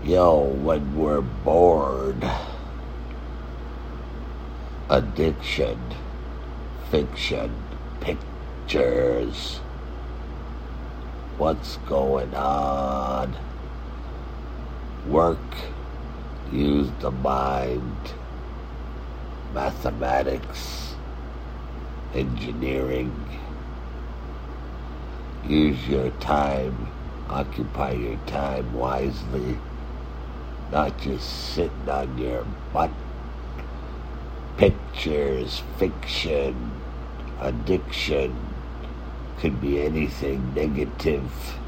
When we're bored, addiction, fiction, pictures, what's going on? Work, use the mind, mathematics, engineering. Use your time, occupy your time wisely, not just sitting on your butt. Pictures, fiction, addiction, could be anything negative.